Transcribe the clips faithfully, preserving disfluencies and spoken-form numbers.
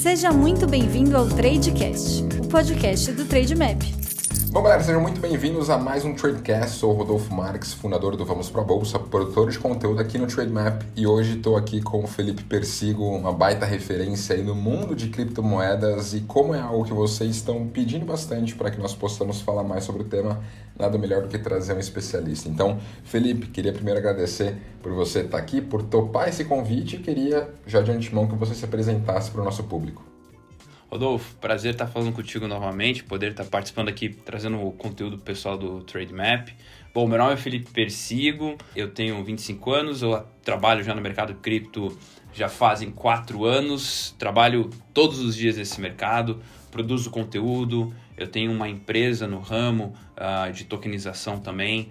Seja muito bem-vindo ao Tradecast, o podcast do Trademap. Bom, galera, sejam muito bem-vindos a mais um Tradecast. Sou o Rodolfo Marques, fundador do Vamos Pra Bolsa, produtor de conteúdo aqui no Trademap, e hoje estou aqui com o Felipe Persigo, uma baita referência aí no mundo de criptomoedas, e como é algo que vocês estão pedindo bastante para que nós possamos falar mais sobre o tema, nada melhor do que trazer um especialista. Então, Felipe, queria primeiro agradecer por você estar aqui, por topar esse convite, e queria já de antemão que você se apresentasse para o nosso público. Rodolfo, prazer estar falando contigo novamente, poder estar participando aqui, trazendo o conteúdo pessoal do Trademap. Bom, meu nome é Felipe Persigo, eu tenho vinte e cinco anos, eu trabalho já no mercado cripto já fazem quatro anos, trabalho todos os dias nesse mercado, produzo conteúdo, eu tenho uma empresa no ramo uh, de tokenização também,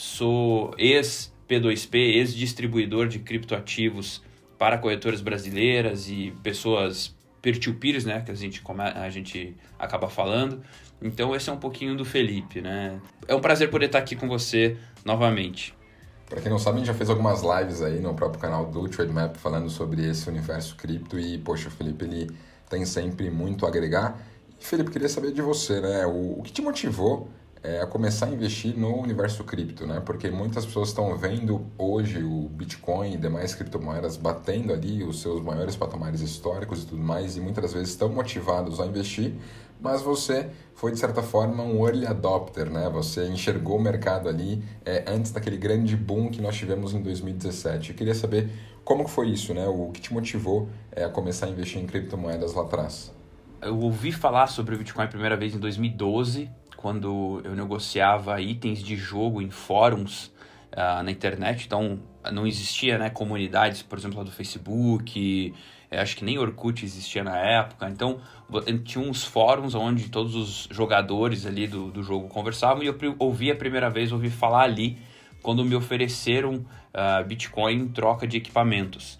sou ex-P dois P, ex-distribuidor de criptoativos para corretoras brasileiras e pessoas peer-to-peers, né, que a gente, a gente acaba falando. Então esse é um pouquinho do Felipe, né? É um prazer poder estar aqui com você novamente. Para quem não sabe, a gente já fez algumas lives aí no próprio canal do Trademap falando sobre esse universo cripto e, poxa, o Felipe, ele tem sempre muito a agregar. E, Felipe, queria saber de você, né? O, o que te motivou é, a começar a investir no universo cripto, né? Porque muitas pessoas estão vendo hoje o Bitcoin e demais criptomoedas batendo ali os seus maiores patamares históricos e tudo mais, e muitas vezes estão motivados a investir, mas você foi, de certa forma, um early adopter, né? Você enxergou o mercado ali é, antes daquele grande boom que nós tivemos em dois mil e dezessete. Eu queria saber como que foi isso, né? O que te motivou é, a começar a investir em criptomoedas lá atrás? Eu ouvi falar sobre o Bitcoin a primeira vez em dois mil e doze, quando eu negociava itens de jogo em fóruns uh, na internet. Então não existia, né, comunidades, por exemplo, lá do Facebook, acho que nem Orkut existia na época. Então tinha uns fóruns onde todos os jogadores ali do, do jogo conversavam, e eu ouvi a primeira vez, ouvi falar ali quando me ofereceram uh, Bitcoin em troca de equipamentos.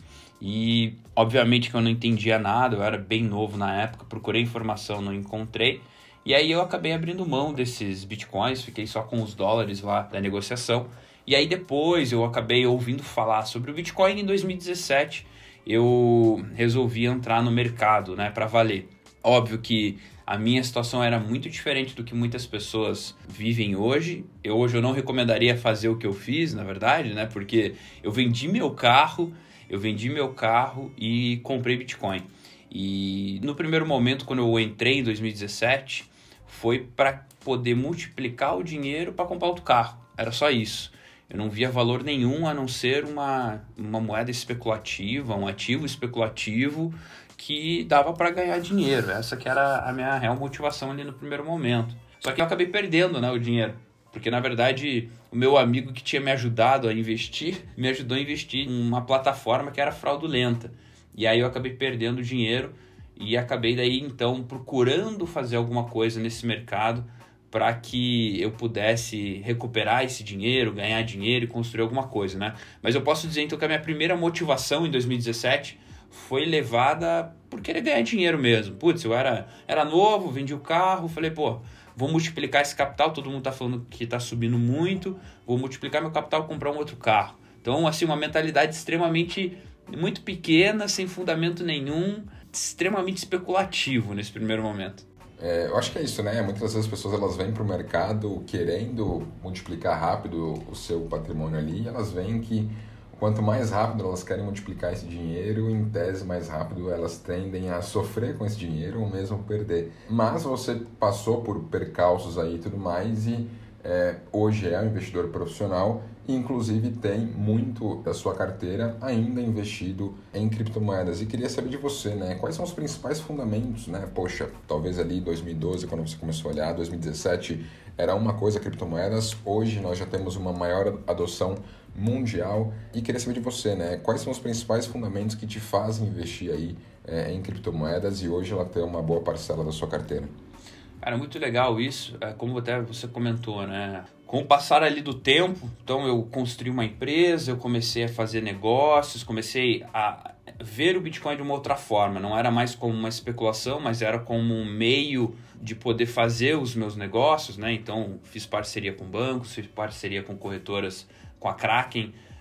E obviamente que eu não entendia nada, eu era bem novo na época, procurei informação, não encontrei. E aí eu acabei abrindo mão desses bitcoins, fiquei só com os dólares lá da negociação. E aí depois eu acabei ouvindo falar sobre o Bitcoin. Em dois mil e dezessete eu resolvi entrar no mercado, né, para valer. Óbvio que a minha situação era muito diferente do que muitas pessoas vivem hoje. Eu, hoje eu não recomendaria fazer o que eu fiz, na verdade, né, porque eu vendi meu carro, eu vendi meu carro e comprei Bitcoin. E no primeiro momento, quando eu entrei em dois mil e dezessete, foi para poder multiplicar o dinheiro para comprar outro carro. Era só isso. Eu não via valor nenhum a não ser uma, uma moeda especulativa, um ativo especulativo que dava para ganhar dinheiro. Essa que era a minha real motivação ali no primeiro momento. Só que eu acabei perdendo, né, o dinheiro. Porque, na verdade, o meu amigo que tinha me ajudado a investir, me ajudou a investir em uma plataforma que era fraudulenta. E aí eu acabei perdendo dinheiro e acabei daí, então, procurando fazer alguma coisa nesse mercado para que eu pudesse recuperar esse dinheiro, ganhar dinheiro e construir alguma coisa, né? Mas eu posso dizer, então, que a minha primeira motivação em dois mil e dezessete foi levada por querer ganhar dinheiro mesmo. Putz, eu era, era novo, vendi o carro, falei, pô, vou multiplicar esse capital, todo mundo tá falando que tá subindo muito, vou multiplicar meu capital e comprar um outro carro. Então, assim, uma mentalidade extremamente muito pequena, sem fundamento nenhum, extremamente especulativo nesse primeiro momento. É, eu acho que é isso, né? Muitas vezes as pessoas elas vêm para o mercado querendo multiplicar rápido o seu patrimônio ali, e elas veem que quanto mais rápido elas querem multiplicar esse dinheiro, em tese mais rápido elas tendem a sofrer com esse dinheiro ou mesmo perder. Mas você passou por percalços aí e tudo mais, e é, hoje é um investidor profissional e inclusive tem muito da sua carteira ainda investido em criptomoedas. E queria saber de você, né? Quais são os principais fundamentos, né? Poxa, talvez ali dois mil e doze, quando você começou a olhar, dois mil e dezessete era uma coisa criptomoedas, hoje nós já temos uma maior adoção mundial. E queria saber de você, né? Quais são os principais fundamentos que te fazem investir aí é, em criptomoedas e hoje ela tem uma boa parcela da sua carteira? Cara, muito legal isso, como até você comentou, né? Com o passar ali do tempo, então eu construí uma empresa, eu comecei a fazer negócios, comecei a ver o Bitcoin de uma outra forma. Não era mais como uma especulação, mas era como um meio de poder fazer os meus negócios, né? Então fiz parceria com bancos, fiz parceria com corretoras, com a Kraken,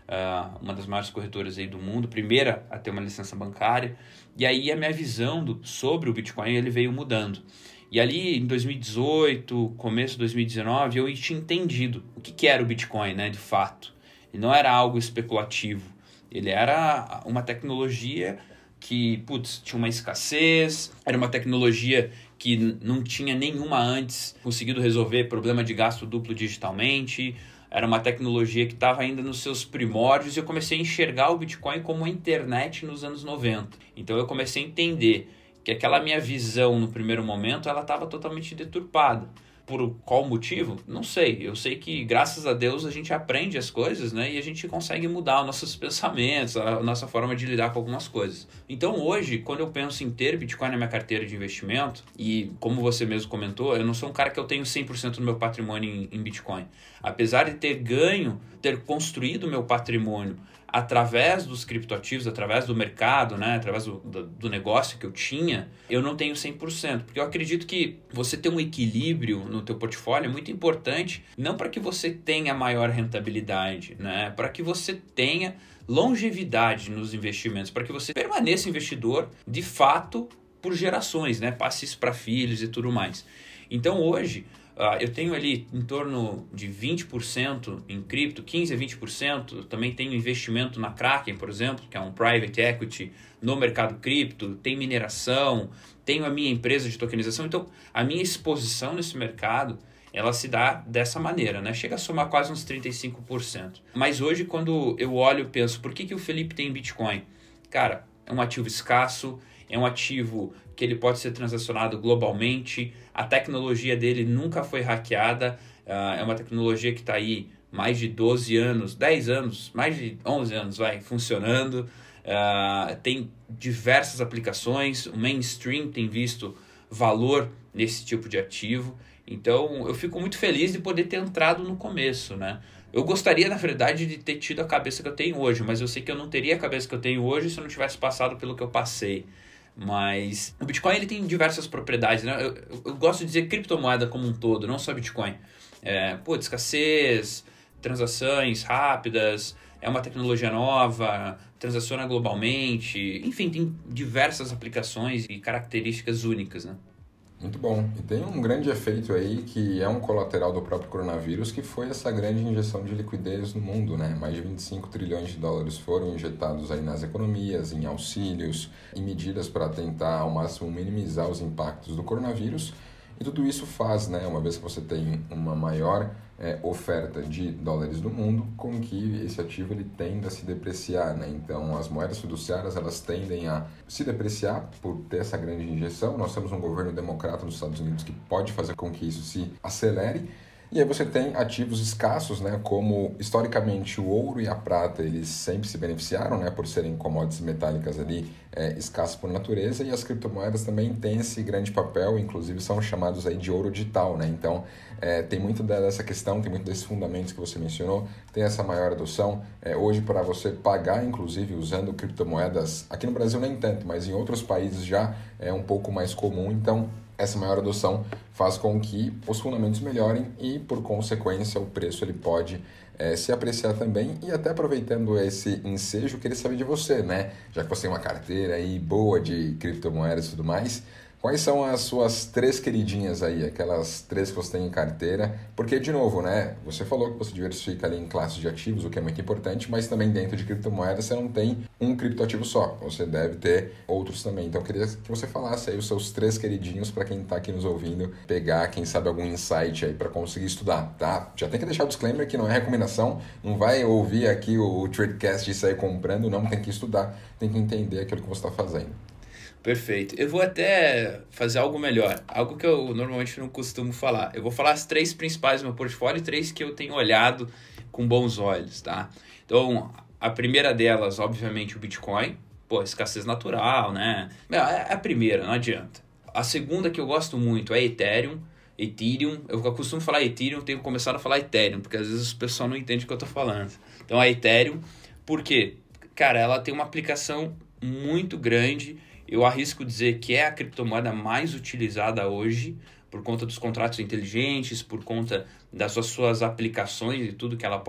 uh, uma das maiores corretoras aí do mundo, primeira a ter uma licença bancária. E aí a minha visão do, sobre o Bitcoin ele veio mudando. E ali em dois mil e dezoito, começo de dois mil e dezenove, eu tinha entendido o que, que era o Bitcoin, né, de fato. Ele não era algo especulativo, ele era uma tecnologia que, putz, tinha uma escassez, era uma tecnologia que não tinha nenhuma antes conseguido resolver problema de gasto duplo digitalmente, era uma tecnologia que estava ainda nos seus primórdios e eu comecei a enxergar o Bitcoin como a internet nos anos noventa. Então eu comecei a entender que aquela minha visão no primeiro momento ela estava totalmente deturpada. Por qual motivo? Não sei. Eu sei que, graças a Deus, a gente aprende as coisas, né? E a gente consegue mudar os nossos pensamentos, a nossa forma de lidar com algumas coisas. Então, hoje, quando eu penso em ter Bitcoin na minha carteira de investimento, e como você mesmo comentou, eu não sou um cara que eu tenho cem por cento do meu patrimônio em, em Bitcoin. Apesar de ter ganho, ter construído o meu patrimônio através dos criptoativos, através do mercado, né, através do, do, do negócio que eu tinha, eu não tenho cem por cento. Porque eu acredito que você ter um equilíbrio no teu portfólio é muito importante, não para que você tenha maior rentabilidade, né, para que você tenha longevidade nos investimentos, para que você permaneça investidor de fato por gerações, né, passe isso para filhos e tudo mais. Então hoje, Uh, eu tenho ali em torno de vinte por cento em cripto, quinze a vinte por cento. Também tenho investimento na Kraken, por exemplo, que é um private equity no mercado cripto. Tem mineração, tenho a minha empresa de tokenização. Então, a minha exposição nesse mercado, ela se dá dessa maneira, né? Chega a somar quase uns trinta e cinco por cento. Mas hoje, quando eu olho e penso, por que, que o Felipe tem Bitcoin? Cara, é um ativo escasso, é um ativo que ele pode ser transacionado globalmente, a tecnologia dele nunca foi hackeada, uh, é uma tecnologia que está aí mais de doze anos, dez anos, mais de onze anos vai funcionando, uh, tem diversas aplicações, o mainstream tem visto valor nesse tipo de ativo, então eu fico muito feliz de poder ter entrado no começo, né? Eu gostaria, na verdade, de ter tido a cabeça que eu tenho hoje, mas eu sei que eu não teria a cabeça que eu tenho hoje se eu não tivesse passado pelo que eu passei. Mas o Bitcoin ele tem diversas propriedades, né? Eu, eu, eu gosto de dizer criptomoeda como um todo, não só Bitcoin. É, pô, escassez, transações rápidas, é uma tecnologia nova, transaciona globalmente, enfim, tem diversas aplicações e características únicas, né? Muito bom. E tem um grande efeito aí que é um colateral do próprio coronavírus, que foi essa grande injeção de liquidez no mundo, né? Mais de vinte e cinco trilhões de dólares foram injetados aí nas economias, em auxílios, em medidas para tentar ao máximo minimizar os impactos do coronavírus. E tudo isso faz, né, uma vez que você tem uma maior é, oferta de dólares no mundo, com que esse ativo ele tende a se depreciar, né? Então, as moedas fiduciárias elas tendem a se depreciar por ter essa grande injeção. Nós temos um governo democrata nos Estados Unidos que pode fazer com que isso se acelere. E aí você tem ativos escassos, né, como historicamente o ouro e a prata, eles sempre se beneficiaram, né, por serem commodities metálicas ali é, escassas por natureza, e as criptomoedas também têm esse grande papel, inclusive são chamados aí de ouro digital, né? Então é, tem muito dessa questão, tem muito desses fundamentos que você mencionou, tem essa maior adoção. É, hoje para você pagar, inclusive usando criptomoedas, aqui no Brasil nem tanto, mas em outros países já é um pouco mais comum, então essa maior adoção faz com que os fundamentos melhorem e, por consequência, o preço ele pode é, se apreciar também. E até aproveitando esse ensejo, eu queria saber de você, né? Já que você tem uma carteira aí boa de criptomoedas e tudo mais, quais são as suas três queridinhas aí, aquelas três que você tem em carteira? Porque, de novo, né? Você falou que você diversifica ali em classes de ativos, o que é muito importante, mas também dentro de criptomoedas você não tem um criptoativo só, você deve ter outros também. Então, eu queria que você falasse aí os seus três queridinhos para quem está aqui nos ouvindo, pegar, quem sabe, algum insight aí para conseguir estudar, tá? Já tem que deixar o disclaimer que não é recomendação, não vai ouvir aqui o, o Tradecast e sair comprando, não, tem que estudar, tem que entender aquilo que você está fazendo. Perfeito. Eu vou até fazer algo melhor, algo que eu normalmente não costumo falar. Eu vou falar as três principais do meu portfólio e três que eu tenho olhado com bons olhos, tá? Então, a primeira delas, obviamente, o Bitcoin. Pô, escassez natural, né? É a primeira, não adianta. A segunda que eu gosto muito é Ethereum. Ethereum, eu costumo falar Ethereum, tenho começado a falar Ethereum, porque às vezes o pessoal não entende o que eu tô falando. Então, a Ethereum, por quê? Cara, ela tem uma aplicação muito grande. Eu arrisco dizer que é a criptomoeda mais utilizada hoje por conta dos contratos inteligentes, por conta das suas, suas aplicações e tudo que ela pode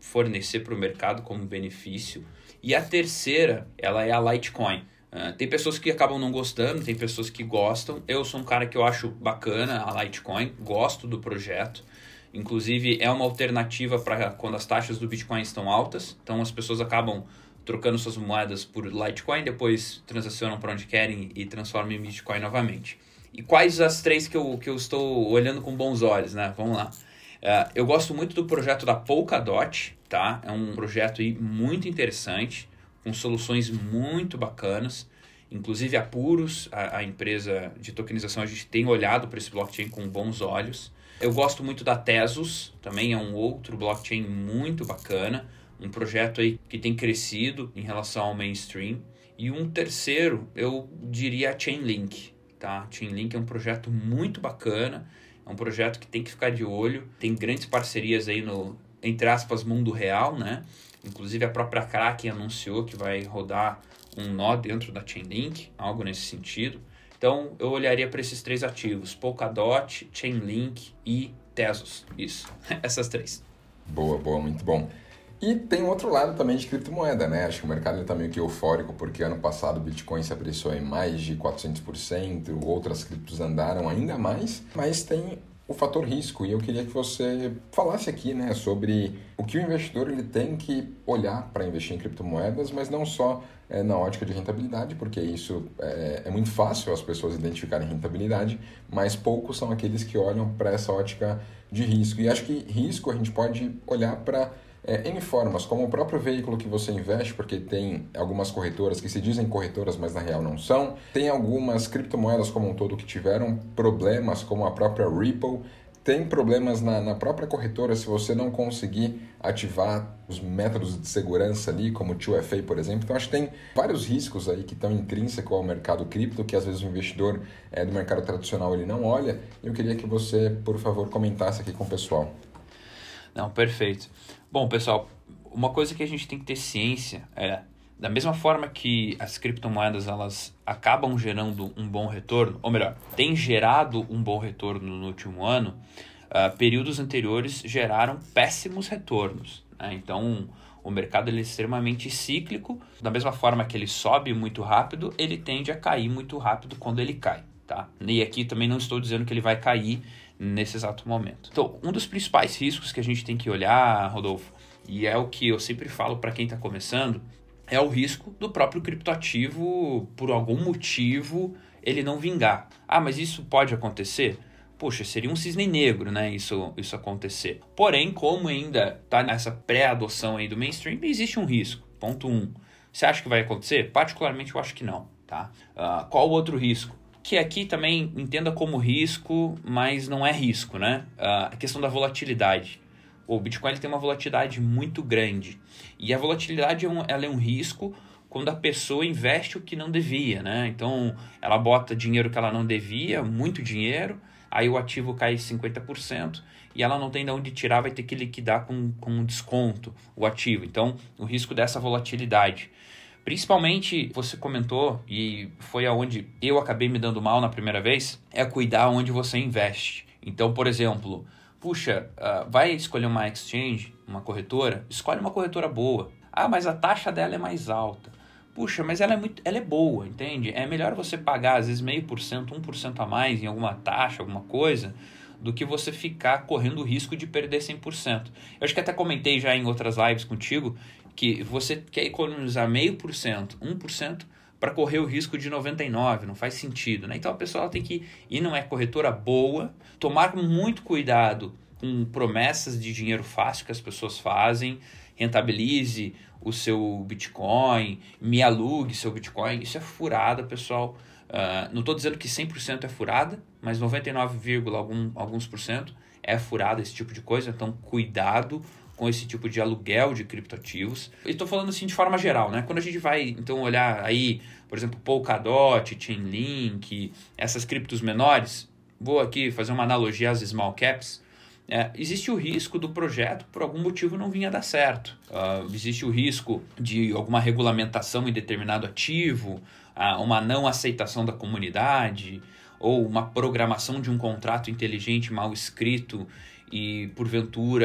fornecer para o mercado como benefício. E a terceira, ela é a Litecoin. Uh, tem pessoas que acabam não gostando, tem pessoas que gostam. Eu sou um cara que eu acho bacana a Litecoin, gosto do projeto. Inclusive, é uma alternativa para quando as taxas do Bitcoin estão altas. Então, as pessoas acabam trocando suas moedas por Litecoin, depois transacionam para onde querem e transformam em Bitcoin novamente. E quais as três que eu, que eu estou olhando com bons olhos, né? Vamos lá. Uh, eu gosto muito do projeto da Polkadot, tá? É um projeto aí muito interessante, com soluções muito bacanas. Inclusive a Puros, a, a empresa de tokenização, a gente tem olhado para esse blockchain com bons olhos. Eu gosto muito da Tezos, também é um outro blockchain muito bacana, um projeto aí que tem crescido em relação ao mainstream. E um terceiro, eu diria a Chainlink, tá? Chainlink é um projeto muito bacana, é um projeto que tem que ficar de olho, tem grandes parcerias aí no, entre aspas, mundo real, né? Inclusive a própria Kraken anunciou que vai rodar um nó dentro da Chainlink, algo nesse sentido. Então eu olharia para esses três ativos, Polkadot, Chainlink e Tezos. Isso, essas três. Boa, boa, muito bom. E tem outro lado também de criptomoeda, né? Acho que o mercado está meio que eufórico porque ano passado o Bitcoin se apreciou em mais de quatrocentos por cento, outras criptos andaram ainda mais, mas tem o fator risco, e eu queria que você falasse aqui, né, sobre o que o investidor ele tem que olhar para investir em criptomoedas, mas não só é, na ótica de rentabilidade, porque isso é, é muito fácil as pessoas identificarem rentabilidade, mas poucos são aqueles que olham para essa ótica de risco. E acho que risco a gente pode olhar para É, N formas, como o próprio veículo que você investe, porque tem algumas corretoras que se dizem corretoras, mas na real não são. Tem algumas criptomoedas como um todo que tiveram problemas, como a própria Ripple. Tem problemas na, na própria corretora se você não conseguir ativar os métodos de segurança ali, como o dois F A, por exemplo. Então, acho que tem vários riscos aí que estão intrínsecos ao mercado cripto, que às vezes o investidor é, do mercado tradicional ele não olha. Eu queria que você, por favor, comentasse aqui com o pessoal. Não, perfeito. Bom, pessoal, uma coisa que a gente tem que ter ciência é, da mesma forma que as criptomoedas elas acabam gerando um bom retorno, ou melhor, tem gerado um bom retorno no último ano, uh, períodos anteriores geraram péssimos retornos, né? Então, o mercado ele é extremamente cíclico, da mesma forma que ele sobe muito rápido, ele tende a cair muito rápido quando ele cai, tá? E aqui também não estou dizendo que ele vai cair nesse exato momento. Então, um dos principais riscos que a gente tem que olhar, Rodolfo, e é o que eu sempre falo para quem está começando, é o risco do próprio criptoativo, por algum motivo, ele não vingar. Ah, mas isso pode acontecer? Poxa, seria um cisne negro, né, isso, isso acontecer. Porém, como ainda está nessa pré-adoção aí do mainstream, existe um risco. Ponto um. Você acha que vai acontecer? Particularmente, eu acho que não, tá? Uh, qual o outro risco? Que aqui também entenda como risco, mas não é risco, né? Uh, a questão da volatilidade. O Bitcoin ele tem uma volatilidade muito grande. E a volatilidade é um, ela é um risco quando a pessoa investe o que não devia, né? Então, ela bota dinheiro que ela não devia, muito dinheiro, aí o ativo cai cinquenta por cento e ela não tem de onde tirar, vai ter que liquidar com, com desconto o ativo. Então, o risco dessa volatilidade. Principalmente, você comentou, e foi aonde eu acabei me dando mal na primeira vez, é cuidar onde você investe. Então, por exemplo, puxa, uh, vai escolher uma exchange, uma corretora, escolhe uma corretora boa. Ah, mas a taxa dela é mais alta. Puxa, mas ela é, muito, ela é boa, entende? É melhor você pagar, às vezes, meio por cento, um por cento a mais em alguma taxa, alguma coisa, do que você ficar correndo o risco de perder cem por cento. Eu acho que até comentei já em outras lives contigo, que você quer economizar meio por cento, um por cento para correr o risco de noventa e nove por cento, não faz sentido, né? Então a pessoa tem que ir numa corretora boa, tomar muito cuidado com promessas de dinheiro fácil que as pessoas fazem, rentabilize o seu Bitcoin, me alugue seu Bitcoin, isso é furada, pessoal. Uh, não estou dizendo que cem por cento é furada, mas noventa e nove, algum, alguns por cento é furada esse tipo de coisa, então cuidado com esse tipo de aluguel de criptoativos. E estou falando assim de forma geral, né? Quando a gente vai então olhar aí, por exemplo, Polkadot, Chainlink, essas criptos menores, vou aqui fazer uma analogia às small caps, é, existe o risco do projeto por algum motivo não vir a dar certo. Uh, existe o risco de alguma regulamentação em determinado ativo, uh, uma não aceitação da comunidade, ou uma programação de um contrato inteligente mal escrito e, porventura,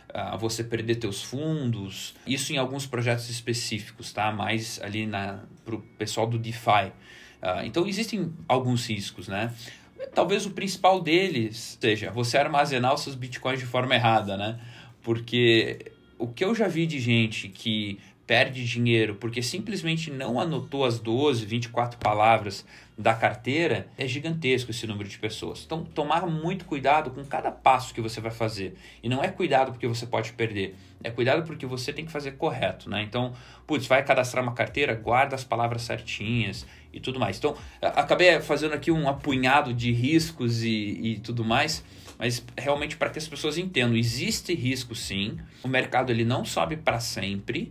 uh, você perder teus fundos. Isso em alguns projetos específicos, tá? Mais ali para o pessoal do DeFi. Uh, então, existem alguns riscos, né? Talvez o principal deles seja você armazenar os seus bitcoins de forma errada, né? Porque o que eu já vi de gente que perde dinheiro porque simplesmente não anotou as doze, vinte e quatro palavras da carteira, é gigantesco esse número de pessoas. Então, tomar muito cuidado com cada passo que você vai fazer. E não é cuidado porque você pode perder, é cuidado porque você tem que fazer correto, né? Então, putz, vai cadastrar uma carteira, guarda as palavras certinhas e tudo mais. Então, acabei fazendo aqui um apunhado de riscos e, e tudo mais, mas realmente para que as pessoas entendam, existe risco sim, o mercado ele não sobe para sempre,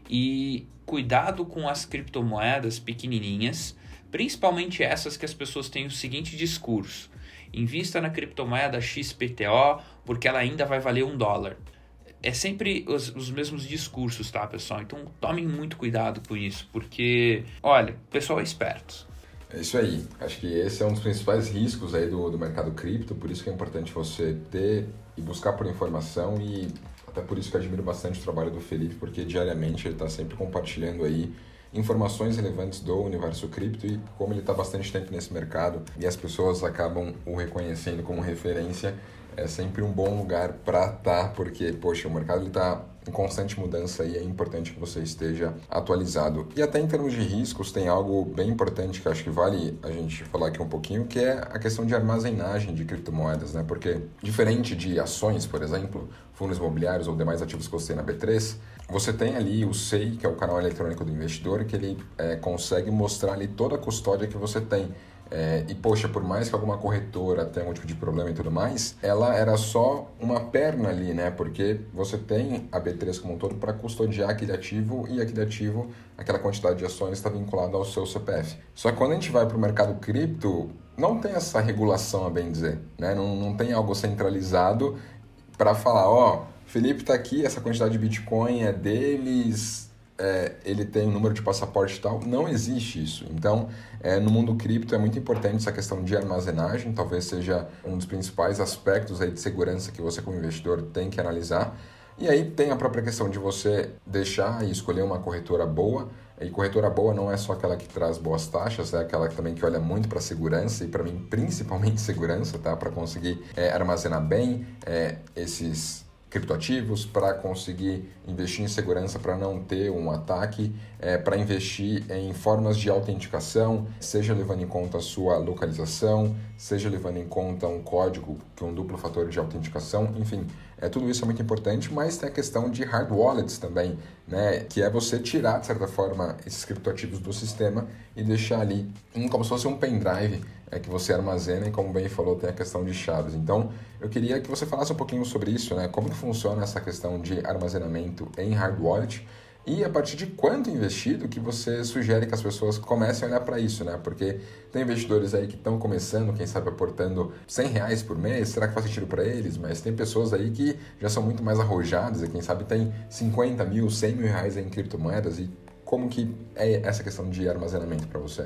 e cuidado com as criptomoedas pequenininhas, principalmente essas que as pessoas têm o seguinte discurso: invista na criptomoeda X P T O porque ela ainda vai valer um dólar. É sempre os, os mesmos discursos, tá, pessoal? Então tomem muito cuidado com isso, porque, olha, o pessoal é esperto. É isso aí. Acho que esse é um dos principais riscos aí do, do mercado cripto, por isso que é importante você ter e buscar por informação, e até por isso que eu admiro bastante o trabalho do Felipe, porque diariamente ele está sempre compartilhando aí informações relevantes do universo cripto, e como ele está bastante tempo nesse mercado e as pessoas acabam o reconhecendo como referência, é sempre um bom lugar para estar, porque, poxa, o mercado está em constante mudança e é importante que você esteja atualizado. E até em termos de riscos, tem algo bem importante que acho que vale a gente falar aqui um pouquinho, que é a questão de armazenagem de criptomoedas, né? Porque, diferente de ações, por exemplo, fundos imobiliários ou demais ativos que você tem na B três, você tem ali o S E I, que é o canal eletrônico do investidor, que ele é, consegue mostrar ali toda a custódia que você tem. É, e, poxa, por mais que alguma corretora tenha algum tipo de problema e tudo mais, ela era só uma perna ali, né? Porque você tem a B três como um todo para custodiar aquele ativo, e aquele ativo, aquela quantidade de ações está vinculada ao seu C P F. Só que quando a gente vai para o mercado cripto, não tem essa regulação, a bem dizer, né? Não, não tem algo centralizado para falar, ó, Felipe está aqui, essa quantidade de Bitcoin é deles... É, ele tem um número de passaporte e tal, não existe isso. Então, é, no mundo cripto é muito importante essa questão de armazenagem, talvez seja um dos principais aspectos aí de segurança que você como investidor tem que analisar. E aí tem a própria questão de você deixar e escolher uma corretora boa. E corretora boa não é só aquela que traz boas taxas, é aquela também que olha muito para segurança, e para mim principalmente segurança, tá? Para conseguir é, armazenar bem é, esses criptoativos, para conseguir investir em segurança, para não ter um ataque, é, para investir em formas de autenticação, seja levando em conta a sua localização, seja levando em conta um código, que é um duplo fator de autenticação, enfim, é, tudo isso é muito importante, mas tem a questão de hard wallets também, né, que é você tirar, de certa forma, esses criptoativos do sistema e deixar ali em, como se fosse um pendrive, é, que você armazena, e como bem falou, tem a questão de chaves. Então, eu queria que você falasse um pouquinho sobre isso, né? Como que funciona essa questão de armazenamento em hard wallet, e a partir de quanto investido que você sugere que as pessoas comecem a olhar para isso, né? Porque tem investidores aí que estão começando, quem sabe aportando cem reais por mês, será que faz sentido para eles? Mas tem pessoas aí que já são muito mais arrojadas, e quem sabe tem cinquenta mil, cem mil reais em criptomoedas, e como que é essa questão de armazenamento para você?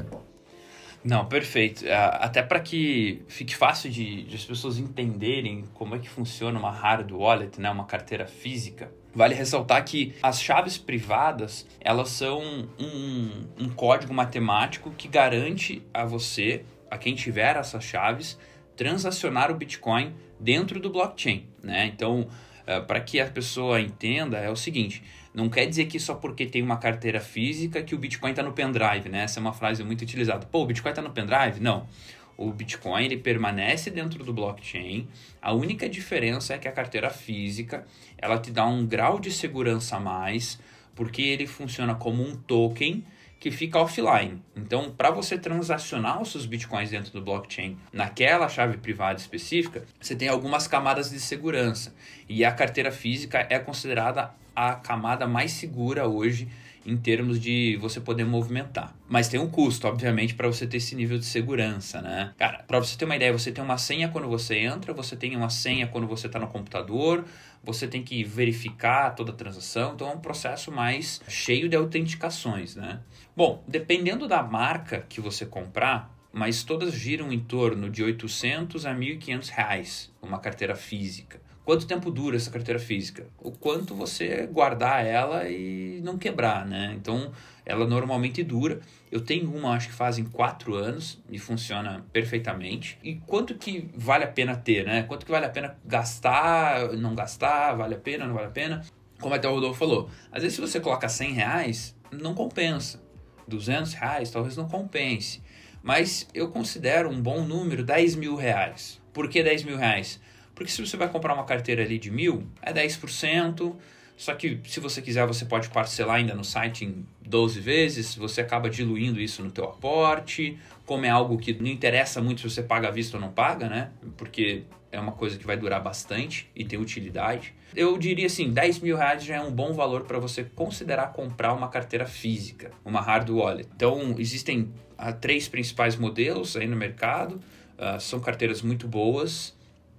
Não, perfeito. Até para que fique fácil de, de as pessoas entenderem como é que funciona uma hard wallet, né, uma carteira física, vale ressaltar que as chaves privadas, elas são um, um código matemático que garante a você, a quem tiver essas chaves, transacionar o Bitcoin dentro do blockchain, né? Então, para que a pessoa entenda, é o seguinte: não quer dizer que só porque tem uma carteira física que o Bitcoin está no pendrive, né? Essa é uma frase muito utilizada. Pô, o Bitcoin está no pendrive? Não. O Bitcoin ele permanece dentro do blockchain. A única diferença é que a carteira física ela te dá um grau de segurança a mais, porque ele funciona como um token que fica offline. Então, para você transacionar os seus Bitcoins dentro do blockchain naquela chave privada específica, você tem algumas camadas de segurança. E a carteira física é considerada a camada mais segura hoje em termos de você poder movimentar. Mas tem um custo, obviamente, para você ter esse nível de segurança, né? Cara, para você ter uma ideia, você tem uma senha quando você entra, você tem uma senha quando você está no computador, você tem que verificar toda a transação, então é um processo mais cheio de autenticações, né? Bom, dependendo da marca que você comprar, mas todas giram em torno de oitocentos a mil e quinhentos reais, uma carteira física. Quanto tempo dura essa carteira física? O quanto você guardar ela e não quebrar, né? Então, ela normalmente dura. Eu tenho uma, acho que fazem quatro anos e funciona perfeitamente. E quanto que vale a pena ter, né? Quanto que vale a pena gastar, não gastar, vale a pena, não vale a pena? Como até o Rodolfo falou, às vezes se você coloca cem reais, não compensa. duzentos reais talvez não compense. Mas eu considero um bom número dez mil reais. Por que dez mil reais? Porque se você vai comprar uma carteira ali de mil, é dez por cento. Só que se você quiser, você pode parcelar ainda no site em doze vezes. Você acaba diluindo isso no teu aporte. Como é algo que não interessa muito se você paga à vista ou não paga, né? Porque é uma coisa que vai durar bastante e tem utilidade. Eu diria assim, dez mil reais já é um bom valor para você considerar comprar uma carteira física, uma hard wallet. Então, existem uh, três principais modelos aí no mercado. Uh, são carteiras muito boas.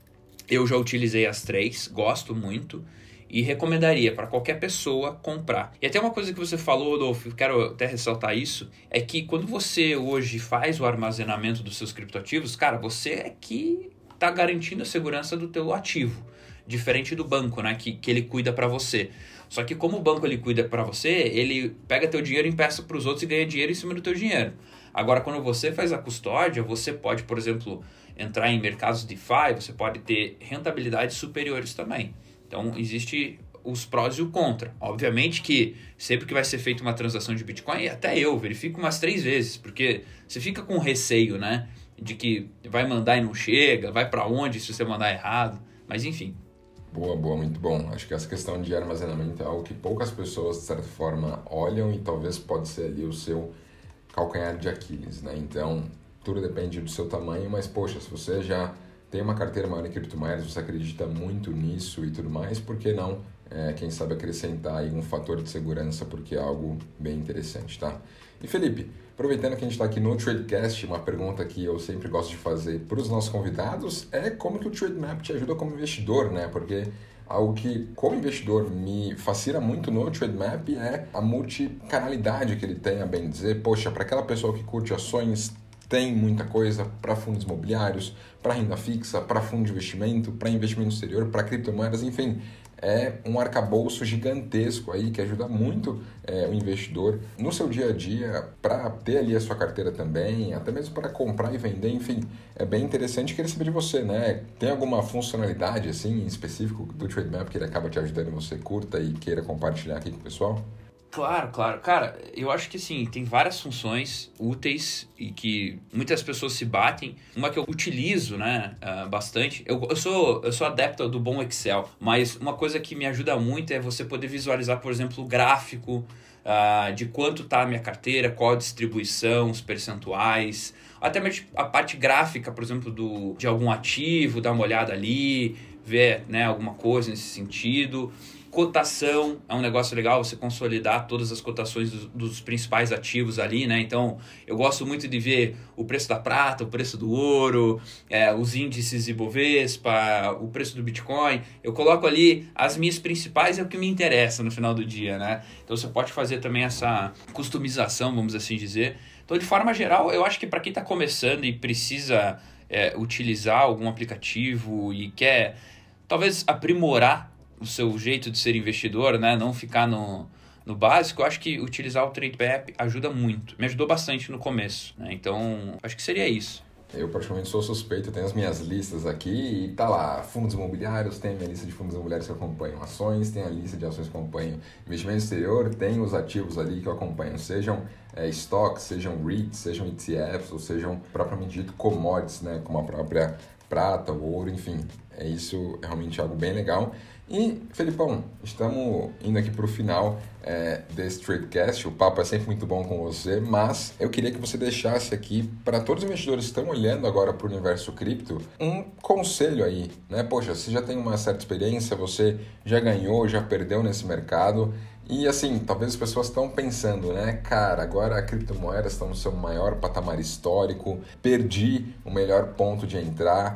Eu já utilizei as três, gosto muito e recomendaria para qualquer pessoa comprar. E até uma coisa que você falou, Rodolfo, quero até ressaltar isso, é que quando você hoje faz o armazenamento dos seus criptoativos, cara, você é que está garantindo a segurança do teu ativo, diferente do banco, né, que, que ele cuida para você. Só que como o banco ele cuida para você, ele pega teu dinheiro, empresta para os outros e ganha dinheiro em cima do teu dinheiro. Agora, quando você faz a custódia, você pode, por exemplo, entrar em mercados DeFi, você pode ter rentabilidades superiores também. Então, existe os prós e o contra. Obviamente que sempre que vai ser feita uma transação de Bitcoin, até eu verifico umas três vezes, porque você fica com receio, né, de que vai mandar e não chega, vai para onde se você mandar errado, mas enfim. Boa, boa, muito bom. Acho que essa questão de armazenamento é algo que poucas pessoas, de certa forma, olham e talvez pode ser ali o seu calcanhar de Aquiles, né? Então, tudo depende do seu tamanho, mas, poxa, se você já tem uma carteira maior em criptomoedas, você acredita muito nisso e tudo mais, por que não, é, quem sabe, acrescentar aí um fator de segurança, porque é algo bem interessante, tá? E, Felipe, aproveitando que a gente está aqui no Tradecast, uma pergunta que eu sempre gosto de fazer para os nossos convidados é como que o Trademap te ajuda como investidor, né? Porque algo que, como investidor, me fascina muito no Trademap é a multicanalidade que ele tem, a bem dizer. Poxa, para aquela pessoa que curte ações, tem muita coisa para fundos imobiliários, para renda fixa, para fundo de investimento, para investimento exterior, para criptomoedas, enfim. É um arcabouço gigantesco aí que ajuda muito é, o investidor no seu dia a dia para ter ali a sua carteira também, até mesmo para comprar e vender, enfim. É bem interessante. Queria saber de você, né? Tem alguma funcionalidade assim em específico do Trademap que ele acaba te ajudando, você curta e queira compartilhar aqui com o pessoal? Claro, claro. Cara, eu acho que assim, tem várias funções úteis e que muitas pessoas se batem. Uma que eu utilizo, né, uh, bastante. Eu, eu, sou, eu sou adepto do bom Excel, mas uma coisa que me ajuda muito é você poder visualizar, por exemplo, o gráfico uh, de quanto está a minha carteira, qual a distribuição, os percentuais, até mesmo a parte gráfica, por exemplo, do, de algum ativo, dar uma olhada ali, ver, né, alguma coisa nesse sentido. Cotação é um negócio legal, você consolidar todas as cotações dos, dos principais ativos ali, né? Então, eu gosto muito de ver o preço da prata, o preço do ouro, é, os índices Ibovespa, o preço do Bitcoin. Eu coloco ali as minhas principais, é o que me interessa no final do dia, né? Então, você pode fazer também essa customização, vamos assim dizer. Então, de forma geral, eu acho que para quem está começando e precisa é, utilizar algum aplicativo e quer, talvez, aprimorar o seu jeito de ser investidor, né? Não ficar no, no básico, eu acho que utilizar o Trademap ajuda muito. Me ajudou bastante no começo, né? Então, acho que seria isso. Eu praticamente sou suspeito, eu tenho as minhas listas aqui e tá lá, fundos imobiliários, tem a minha lista de fundos imobiliários que eu acompanho ações, tem a lista de ações que eu acompanho investimento exterior, tem os ativos ali que eu acompanho, sejam é, stocks, sejam REITs, sejam E T Fs, ou sejam propriamente dito commodities, né? Como a própria prata, o ouro, enfim. É isso, é realmente algo bem legal. E, Felipão, estamos indo aqui para o final é, desse Tradecast. O papo é sempre muito bom com você, mas eu queria que você deixasse aqui, para todos os investidores que estão olhando agora para o universo cripto, um conselho aí, né? Poxa, você já tem uma certa experiência, você já ganhou, já perdeu nesse mercado. E assim, talvez as pessoas estão pensando, né? Cara, agora as criptomoedas estão no seu maior patamar histórico, perdi o melhor ponto de entrar.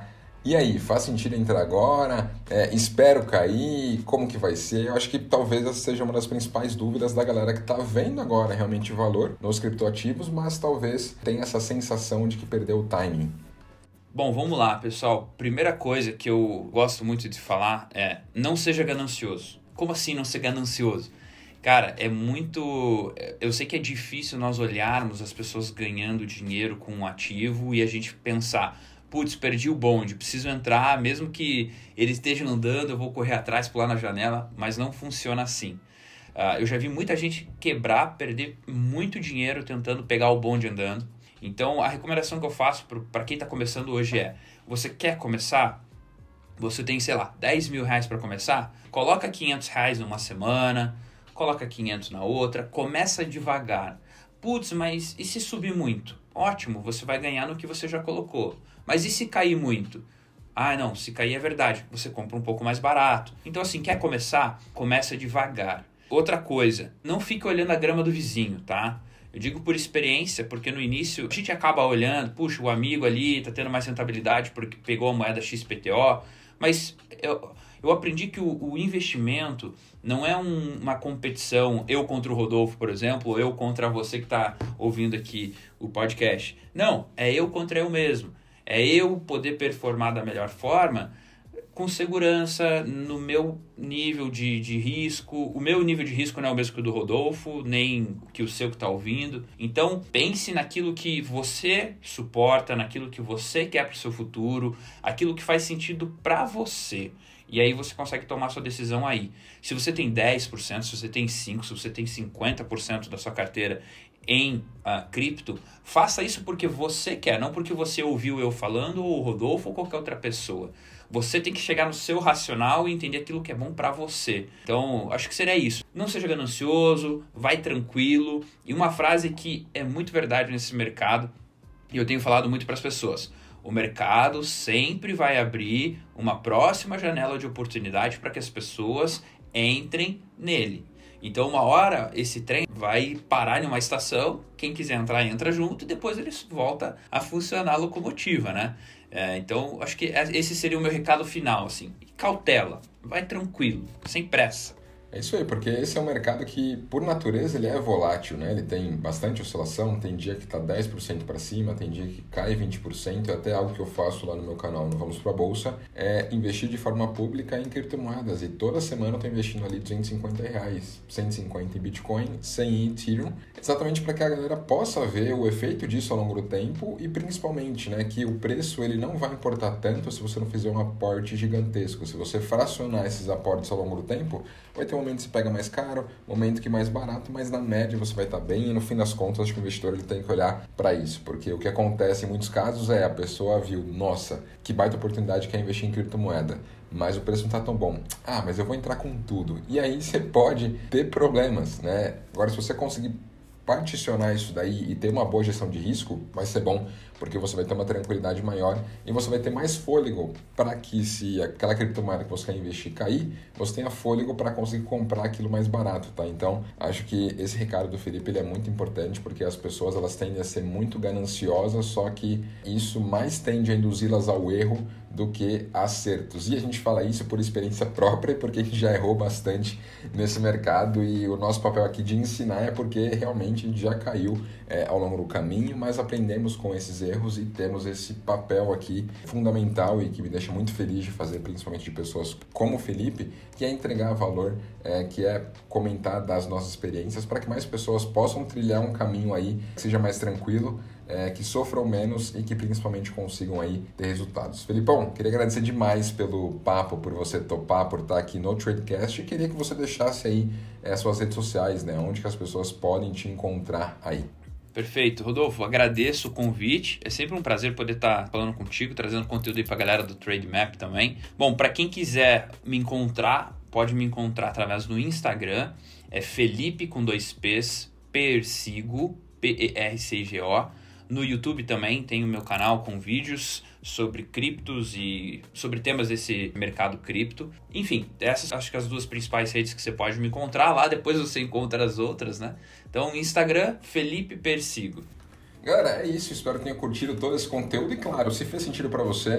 E aí, faz sentido entrar agora? É, espero cair? Como que vai ser? Eu acho que talvez essa seja uma das principais dúvidas da galera que está vendo agora realmente valor nos criptoativos, mas talvez tenha essa sensação de que perdeu o timing. Bom, vamos lá, pessoal. Primeira coisa que eu gosto muito de falar é não seja ganancioso. Como assim não ser ganancioso? Cara, é muito... Eu sei que é difícil nós olharmos as pessoas ganhando dinheiro com um ativo e a gente pensar, putz, perdi o bonde, preciso entrar, mesmo que ele esteja andando, eu vou correr atrás, pular na janela, mas não funciona assim. Uh, eu já vi muita gente quebrar, perder muito dinheiro tentando pegar o bonde andando. Então, a recomendação que eu faço para quem está começando hoje é, você quer começar? Você tem, sei lá, dez mil reais para começar? Coloca quinhentos reais numa semana, coloca quinhentos na outra, começa devagar. Putz, mas e se subir muito? Ótimo, você vai ganhar no que você já colocou. Mas e se cair muito? Ah, não, se cair é verdade, você compra um pouco mais barato. Então, assim, quer começar? Começa devagar. Outra coisa, não fique olhando a grama do vizinho, tá? Eu digo por experiência, porque no início a gente acaba olhando, puxa, o amigo ali tá tendo mais rentabilidade porque pegou a moeda X P T O, mas eu, eu aprendi que o, o investimento não é um, uma competição, eu contra o Rodolfo, por exemplo, ou eu contra você que está ouvindo aqui o podcast. Não, é eu contra eu mesmo. É eu poder performar da melhor forma com segurança, no meu nível de, de risco. O meu nível de risco não é o mesmo que o do Rodolfo, nem que o seu que está ouvindo. Então, pense naquilo que você suporta, naquilo que você quer para o seu futuro, aquilo que faz sentido para você. E aí você consegue tomar sua decisão aí. Se você tem dez por cento, se você tem cinco por cento, se você tem cinquenta por cento da sua carteira em uh, cripto, faça isso porque você quer, não porque você ouviu eu falando, ou o Rodolfo, ou qualquer outra pessoa. Você tem que chegar no seu racional e entender aquilo que é bom para você. Então, acho que seria isso. Não seja ganancioso, vai tranquilo. E uma frase que é muito verdade nesse mercado, e eu tenho falado muito para as pessoas, o mercado sempre vai abrir uma próxima janela de oportunidade para que as pessoas entrem nele. Então, uma hora, esse trem vai parar em uma estação, quem quiser entrar, entra junto, e depois ele volta a funcionar a locomotiva, né? É, então, acho que esse seria o meu recado final, assim. Cautela, vai tranquilo, sem pressa. É isso aí, porque esse é um mercado que, por natureza, ele é volátil, né? Ele tem bastante oscilação, tem dia que está dez por cento para cima, tem dia que cai vinte por cento, até algo que eu faço lá no meu canal, no Vamos Pra Bolsa, é investir de forma pública em criptomoedas. E toda semana eu estou investindo ali duzentos e cinquenta reais, cento e cinquenta em Bitcoin, cem em Ethereum, exatamente para que a galera possa ver o efeito disso ao longo do tempo e, principalmente, né, que o preço ele não vai importar tanto se você não fizer um aporte gigantesco. Se você fracionar esses aportes ao longo do tempo, vai ter um momento que você pega mais caro, momento que mais barato, mas na média você vai estar bem e no fim das contas acho que o investidor ele tem que olhar para isso, porque o que acontece em muitos casos é a pessoa viu, nossa, que baita oportunidade que é investir em criptomoeda, mas o preço não está tão bom. Ah, mas eu vou entrar com tudo. E aí você pode ter problemas, né? Agora, se você conseguir particionar isso daí e ter uma boa gestão de risco, vai ser bom, porque você vai ter uma tranquilidade maior e você vai ter mais fôlego para que, se aquela criptomoeda que você quer investir cair, você tenha fôlego para conseguir comprar aquilo mais barato, tá? Então, acho que esse recado do Felipe ele é muito importante, porque as pessoas elas tendem a ser muito gananciosas, só que isso mais tende a induzi-las ao erro do que acertos. E a gente fala isso por experiência própria, porque a gente já errou bastante nesse mercado e o nosso papel aqui de ensinar é porque realmente a gente já caiu é, ao longo do caminho, mas aprendemos com esses erros e temos esse papel aqui fundamental e que me deixa muito feliz de fazer, principalmente de pessoas como o Felipe, que é entregar valor, é, que é comentar das nossas experiências para que mais pessoas possam trilhar um caminho aí que seja mais tranquilo, É, que sofram menos e que principalmente consigam aí ter resultados. Felipão, queria agradecer demais pelo papo, por você topar, por estar aqui no Tradecast e queria que você deixasse aí é, suas redes sociais, né? Onde que as pessoas podem te encontrar aí. Perfeito, Rodolfo, agradeço o convite, é sempre um prazer poder estar falando contigo, trazendo conteúdo aí para a galera do Trademap também. Bom, para quem quiser me encontrar, pode me encontrar através do Instagram, é Felipe com dois P's, Persigo, P E R C I G O. No YouTube também tem o meu canal com vídeos sobre criptos e sobre temas desse mercado cripto. Enfim, essas acho que as duas principais redes que você pode me encontrar. Lá depois você encontra as outras, né? Então, Instagram, Felipe Persigo. Galera, é isso. Espero que tenha curtido todo esse conteúdo e, claro, se fez sentido para você,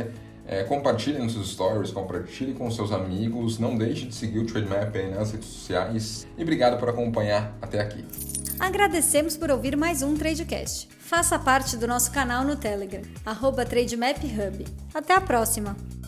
É, compartilhe nos seus stories, compartilhe com seus amigos, não deixe de seguir o Trademap aí nas redes sociais e obrigado por acompanhar até aqui. Agradecemos por ouvir mais um Tradecast. Faça parte do nosso canal no Telegram, arroba Trademap Hub. Até a próxima!